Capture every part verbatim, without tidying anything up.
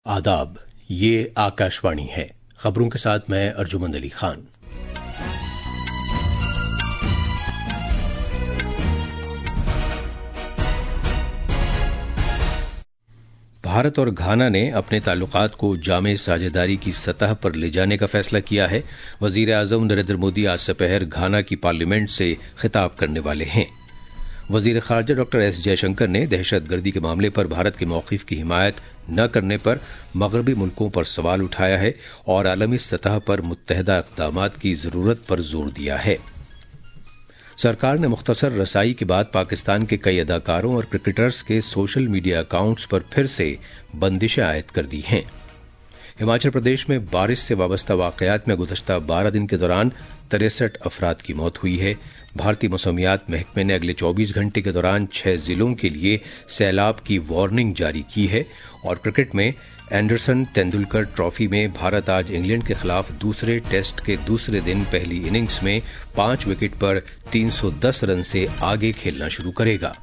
आदाब, ये आकाशवाणी है। खबरों के साथ मैं अर्जुमंद अली खान। भारत और घाना ने अपने ताल्लुकात को जामे साझेदारी की सतह पर ले जाने का फैसला किया है। वजीर आजम नरेंद्र मोदी आज दोपहर घाना की पार्लियामेंट से खिताब करने वाले हैं। वजीर खारजा डॉक्टर एस जयशंकर ने दहशत गर्दी के मामले पर भारत के मौक़िफ़ की हिमायत न करने पर मगरबी मुल्कों पर सवाल उठाया है और आलमी सतह पर मुत्तहदा इक़दामात की ज़रूरत पर जोर दिया है। सरकार ने मुख्तसर रसाई के बाद पाकिस्तान के कई अदाकारों और क्रिकेटर्स के सोशल मीडिया अकाउंट्स पर फिर से बंदिशें आयद कर दी हैं। हिमाचल प्रदेश में बारिश से वाबस्ता वाक़यात में गुज़श्ता बारह दिन के दौरान तिरसठ अफराद की मौत हुई है। भारतीय मौसमियात महकमे ने अगले चौबीस घंटे के दौरान छह जिलों के लिए सैलाब की वार्निंग जारी की है। और क्रिकेट में एंडरसन तेंदुलकर ट्रॉफी में भारत आज इंग्लैंड के खिलाफ दूसरे टेस्ट के दूसरे दिन पहली इनिंग्स में पांच विकेट पर तीन सौ दस रन से आगे खेलना शुरू करेगा।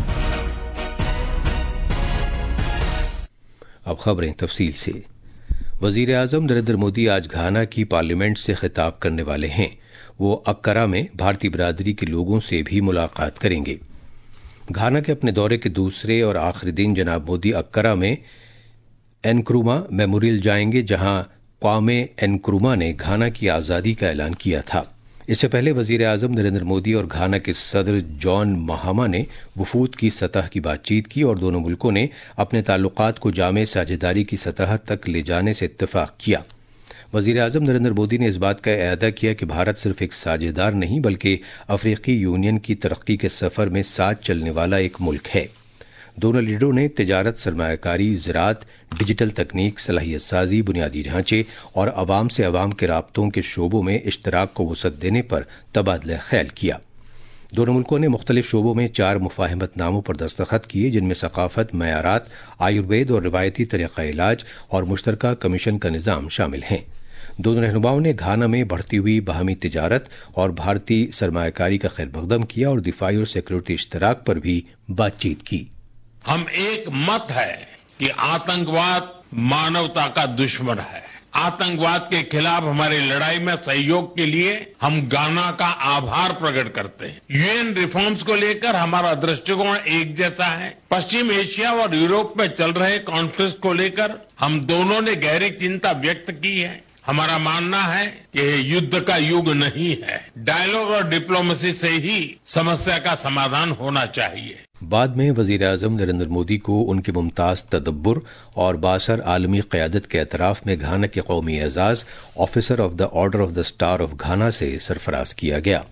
अब खबरें तफसील से। वजीर आजम नरेंद्र मोदी आज घाना की पार्लियामेंट से खिताब करने वाले हैं। वो अक्करा में भारतीय बिरादरी के लोगों से भी मुलाकात करेंगे। घाना के अपने दौरे के दूसरे और आखिरी दिन जनाब मोदी अक्करा में एनक्रुमा मेमोरियल जाएंगे, जहां क्वामे एनक्रुमा ने घाना की आज़ादी का ऐलान किया था। इससे पहले वजीर आजम नरेंद्र मोदी और घाना के सदर जॉन महामा ने वफूद की सतह की बातचीत की और दोनों मुल्कों ने अपने ताल्लुकात को जामे साझेदारी की सतह तक ले जाने से इत्तफाक किया। वजीर आजम नरेंद्र मोदी ने इस बात का एअदा किया कि भारत सिर्फ एक साझेदार नहीं बल्कि अफ्रीकी यूनियन की तरक्की के सफर में साथ चलने वाला एक मुल्क है। दोनों लीडरों ने तिजारत, सरमायाकारी, ज़राअत, डिजिटल तकनीक, सलाहियत साजी, बुनियादी ढांचे और अवाम से अवाम के राब्तों के शोबों में इश्तराक को वसअत देने पर तबादला ख्याल किया। दोनों मुल्कों ने मुख्तलिफ शोबों में चार मुफाहमत नामों पर दस्तखत किए, जिनमें सकाफत, मयारात, आयुर्वेद और रिवायती तरीक़ा इलाज और मुश्तरका कमीशन का निज़ाम शामिल हैं। दोनों रहनुमाओं ने घाना में बढ़ती हुई बाहमी तिजारत और भारतीय सरमायाकारी का खैर मकदम किया और दिफाई और सिक्योरिटी इश्तराक पर भी बातचीत की। हम एक मत है कि आतंकवाद मानवता का दुश्मन है। आतंकवाद के खिलाफ हमारी लड़ाई में सहयोग के लिए हम घाना का आभार प्रकट करते हैं। यूएन रिफॉर्म्स को लेकर हमारा दृष्टिकोण एक जैसा है। पश्चिम एशिया और यूरोप में चल रहे कॉन्फ्लिक्ट को लेकर हम दोनों ने गहरी चिंता व्यक्त की है। हमारा मानना है कि युद्ध का युग नहीं है, डायलॉग और डिप्लोमेसी से ही समस्या का समाधान होना चाहिए। बाद में वजीर आजम नरेंद्र मोदी को उनके मुमताज तदब्बुर और बासर आलमी क़यादत के एतराफ में घाना के कौमी Ejaz officer of the order of the star of घाना से सरफराज किया गया।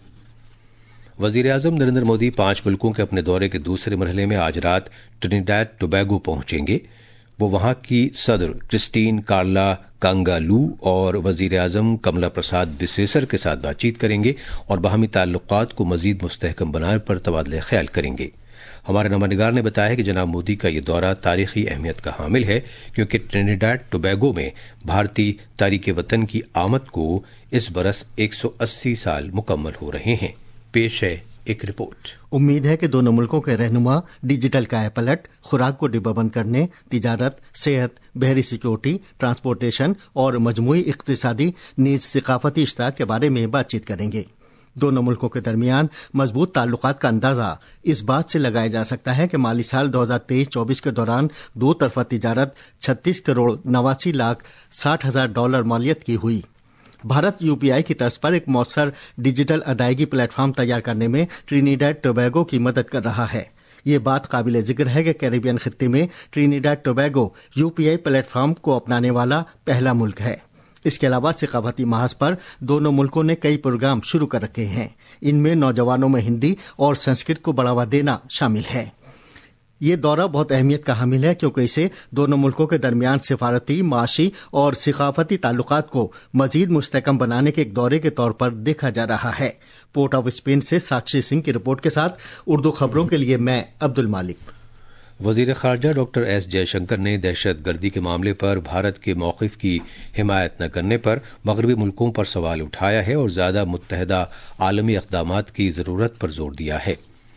वजीर आजम नरेंद्र मोदी पांच मुल्कों के अपने दौरे के दूसरे मरहले में आज रात ट्रिनिडाद टोबैगो पहुंचेंगे। वो वहां की सदर क्रिस्टीन कार्ला कांगालू और वजीर आजम कमला प्रसाद बिसेसर के साथ बातचीत करेंगे और बाहमी ताल्लुकात को मजीद मुस्तहकम बनाने पर तबादला ख्याल करेंगे। हमारे नुमाइंदगार ने बताया कि जनाब मोदी का ये दौरा तारीखी अहमियत का हामिल है, क्योंकि ट्रिनिडाद टोबैगो में भारतीय तारीके वतन की आमद को इस बरस एक सौ अस्सी साल मुकम्मल हो रहे हैं। पेश है एक रिपोर्ट। उम्मीद है कि दोनों मुल्कों के रहनुमा डिजिटल कायापलट, खुराक को डिब्बाबंद करने, तिजारत, सेहत, बहरी सिक्योरिटी, ट्रांसपोर्टेशन और मजमूई इक्तिसादी नीज सकाफती इश्तराक के बारे में बातचीत करेंगे। दोनों मुल्कों के दरमियान मजबूत ताल्लुकात का अंदाजा इस बात से लगाया जा सकता है कि माली साल दो हजार तेईस चौबीस के दौरान दो तरफा तिजारत छत्तीस करोड़ नवासी लाख साठ हजार डॉलर मालियत की हुई। भारत यूपीआई की तर्ज पर एक मौसर डिजिटल अदायगी प्लेटफॉर्म तैयार करने में ट्रिनिडाद टोबैगो की मदद कर रहा है। ये बात काबिल जिक्र है कि कैरिबियन खित्ते में ट्रिनिडाद टोबैगो यूपीआई प्लेटफॉर्म को अपनाने वाला पहला मुल्क है। इसके अलावा सकाफती महाज पर दोनों मुल्कों ने कई प्रोग्राम शुरू कर रखे हैं। इनमें नौजवानों में हिंदी और संस्कृत को बढ़ावा देना शामिल है। ये दौरा बहुत अहमियत का हामिल है, क्योंकि इसे दोनों मुल्कों के दरमियान सिफारती, माशी और सकाफती ताल्लुकात को मजीद मुस्तहकम बनाने के एक दौरे के तौर पर देखा जा रहा है। पोर्ट ऑफ स्पेन से साक्षी सिंह की रिपोर्ट के साथ उर्दू खबरों के लिए मैं अब्दुल मालिक। वजीर खारजा डॉक्टर एस जयशंकर ने दहशत गर्दी के मामले पर भारत के मौक़िफ़ की हिमायत न करने पर मगरबी मुल्कों पर सवाल उठाया है और ज़्यादा मुत्तहदा आलमी इक़दामात की ज़रूरत पर जोर दिया है।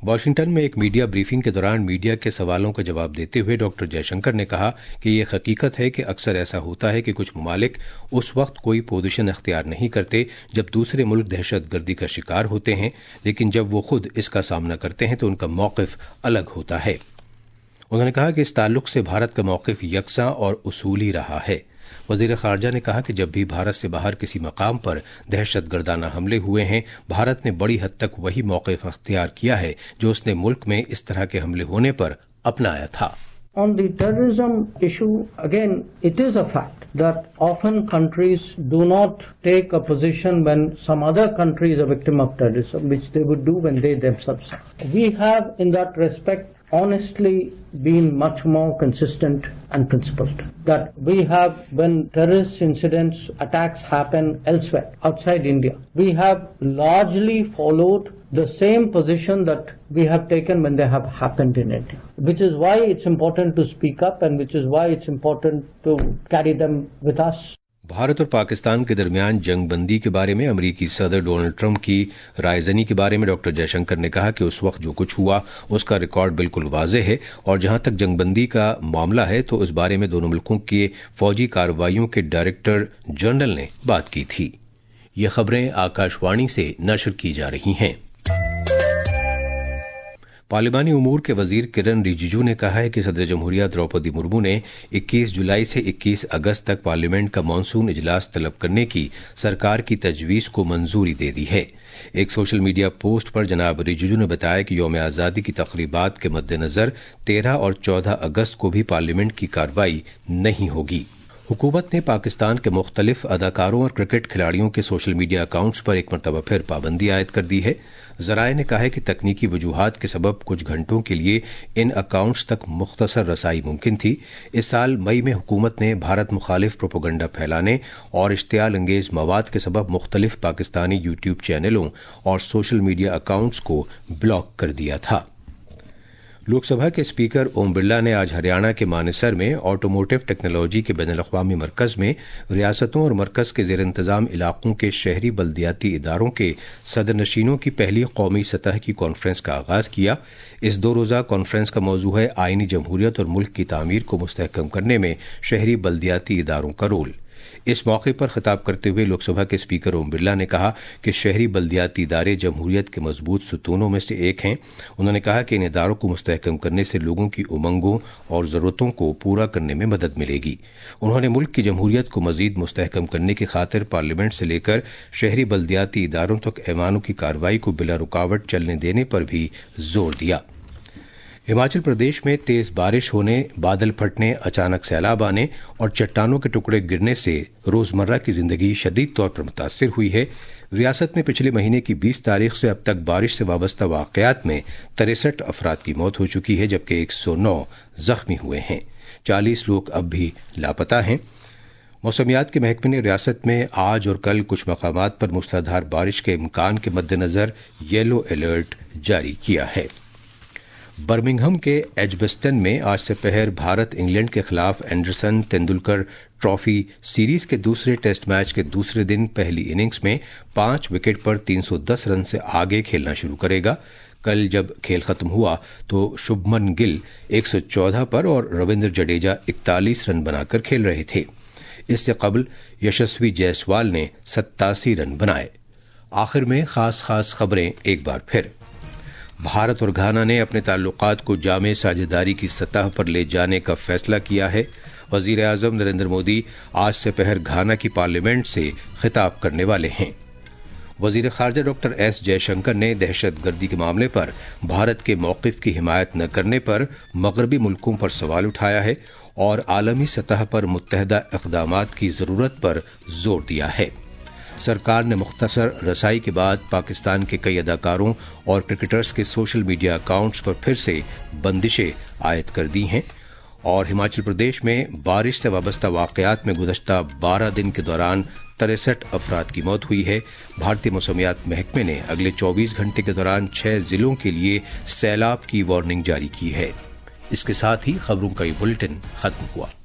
वाशिंगटन में एक मीडिया ब्रीफिंग के दौरान मीडिया के सवालों का जवाब देते हुए डॉक्टर जयशंकर ने कहा कि ये हकीकत है कि अक्सर ऐसा होता है कि कुछ ममालिक उस वक्त कोई पोजीशन अख्तियार नहीं करते जब दूसरे मुल्क दहशतगर्दी का शिकार होते हैं, लेकिन जब वो खुद इसका सामना करते हैं तो उनका मौक़िफ़ अलग होता है। उन्होंने कहा कि इस ताल्लुक से भारत का मौक़िफ़ यकसा और उसूली रहा है। वज़ीर ख़ारजा ने कहा कि जब भी भारत से बाहर किसी मकाम पर दहशतगर्दाना हमले हुए हैं, भारत ने बड़ी हद तक वही मौक़िफ़ अख्तियार किया है जो उसने मुल्क में इस तरह के हमले होने पर अपनाया था। On the terrorism issue, again, it is a fact that often countries do not take a position when some other country is a victim of terrorism, which they would do when they themselves are. We have, in that respect, honestly been much more consistent and principled. That we have, when terrorist incidents, attacks happen elsewhere, outside India, we have largely followed the same position that we have taken when they have happened in India. Which is why it's important to speak up and which is why it's important to carry them with us. Bharat और पाकिस्तान के दरमियान जंग बंदी के बारे में अमरीकी सदर डोनाल्ड ट्रंप की रायजनी के बारे में डॉक्टर जयशंकर ने कहा कि उस वक्त जो कुछ हुआ उसका रिकॉर्ड बिल्कुल वाज़ेह है, और जहां तक जंग बंदी का मामला है तो इस बारे में दोनों मुल्कों के फौजी कार्रवाइयों के डायरेक्टर जनरल ने बात की थी। ये खबरें आकाशवाणी से नशर की जा रही हैं। पार्लिमानी उमूर के वजीर किरण रिजिजू ने कहा है कि सदर जमहूरिया द्रौपदी मुर्मू ने इक्कीस जुलाई से इक्कीस अगस्त तक पार्लियामेंट का मानसून इजलास तलब करने की सरकार की तजवीज को मंजूरी दे दी है। एक सोशल मीडिया पोस्ट पर जनाब रिजिजू ने बताया कि यौम आज़ादी की तक़रीबात के मद्देनजर तेरह और चौदह अगस्त को भी पार्लियामेंट की कार्रवाई नहीं होगी। हुकूमत ने पाकिस्तान के मुख्तलिफ अदाकारों और क्रिकेट खिलाड़ियों के सोशल मीडिया अकाउंट्स पर एक मरतबा फिर पाबंदी आयद कर दी है। ज़राए ने कहा है कि तकनीकी वजूहात के सबब कुछ घंटों के लिए इन अकाउंट्स तक मुख्तसर रसाई मुमकिन थी। इस साल मई में हुकूमत ने भारत मुखालिफ प्रोपोगंडा फैलाने और इश्तियाल अंगेज मवाद के सबब मुख्तलिफ पाकिस्तानी यूट्यूब चैनलों और सोशल मीडिया अकाउंट्स को ब्लॉक कर दिया था। लोकसभा के स्पीकर ओम बिरला ने आज हरियाणा के मानेसर में ऑटोमोटिव टेक्नोलॉजी के बैनुल-अक़वामी मरकज़ में रियासतों और मरकज़ के ज़ेर इंतज़ाम इलाकों के शहरी बल्दियाती इदारों के सदरनशीनों की पहली कौमी सतह की कॉन्फ्रेंस का आगाज़ किया। इस दो रोज़ा कॉन्फ्रेंस का मौजू है आईनी जमहूरियत और मुल्क की तामीर को मुस्तहकम करने में शहरी बल्दियाती इदारों का रोल। इस मौके पर खिताब करते हुए लोकसभा के स्पीकर ओम बिरला ने कहा कि शहरी बल्दियाती इदारे जमहूरियत के मजबूत सुतूनों में से एक हैं। उन्होंने कहा कि इन इदारों को मुस्तहकम करने से लोगों की उमंगों और ज़रूरतों को पूरा करने में मदद मिलेगी। उन्होंने मुल्क की जमहूरियत को मजीद मुस्तहकम करने की खातिर पार्लियामेंट से लेकर शहरी बल्दियाती इदारों तक ऐवानों की कार्रवाई को बिला रुकावट चलने देने पर भी जोर दिया। हिमाचल प्रदेश में तेज बारिश होने, बादल फटने, अचानक सैलाब आने और चट्टानों के टुकड़े गिरने से रोजमर्रा की जिंदगी शदीद तौर पर मुतासिर हुई है। रियासत में पिछले महीने की बीस तारीख से अब तक बारिश से वाबस्ता वाकयात में तिरसठ अफराद की मौत हो चुकी है, जबकि एक सौ नौ जख्मी हुए हैं। चालीस लोग अब भी लापता हैं। मौसमियात के महकमे ने रियासत में आज और कल कुछ मकामात पर मूसलाधार बारिश के इम्कान के मद्देनजर येलो अलर्ट जारी किया है। बर्मिंघम के एजबस्टन में आज से पहर भारत इंग्लैंड के खिलाफ एंडरसन तेंदुलकर ट्रॉफी सीरीज के दूसरे टेस्ट मैच के दूसरे दिन पहली इनिंग्स में पांच विकेट पर तीन सौ दस रन से आगे खेलना शुरू करेगा। कल जब खेल खत्म हुआ तो शुभमन गिल एक सौ चौदह पर और रविंद्र जडेजा इकतालीस रन बनाकर खेल रहे थे। इससे कबल यशस्वी जायसवाल ने सत्तासी रन बनाए। आखिर में खास खास खबरें एक बार फिर। भारत और घाना ने अपने ताल्लुकात को जामे साझेदारी की सतह पर ले जाने का फैसला किया है। वजीर आजम नरेंद्र मोदी आज से पहर घाना की पार्लियामेंट से खिताब करने वाले हैं। वजीर खारजा डॉक्टर एस जयशंकर ने दहशतगर्दी के मामले पर भारत के मौक़िफ़ की हिमायत न करने पर मगरबी मुल्कों पर सवाल उठाया है और आलमी सतह पर मुत्तहदा इक़दामात की ज़रूरत पर जोर दिया है। सरकार ने मुख्तसर रसाई के बाद पाकिस्तान के कई अदाकारों और क्रिकेटर्स के सोशल मीडिया अकाउंट्स पर फिर से बंदिशें आयद कर दी हैं और हिमाचल प्रदेश में बारिश से वाबस्ता वाकयात में गुज़श्ता बारह दिन के दौरान तिरसठ अफराद की मौत हुई है। भारतीय मौसमियात महकमे ने अगले चौबीस घंटे के दौरान छह जिलों के लिए सैलाब की वार्निंग जारी की है। इसके साथ ही खबरों का ये बुलेटिन खत्म हुआ।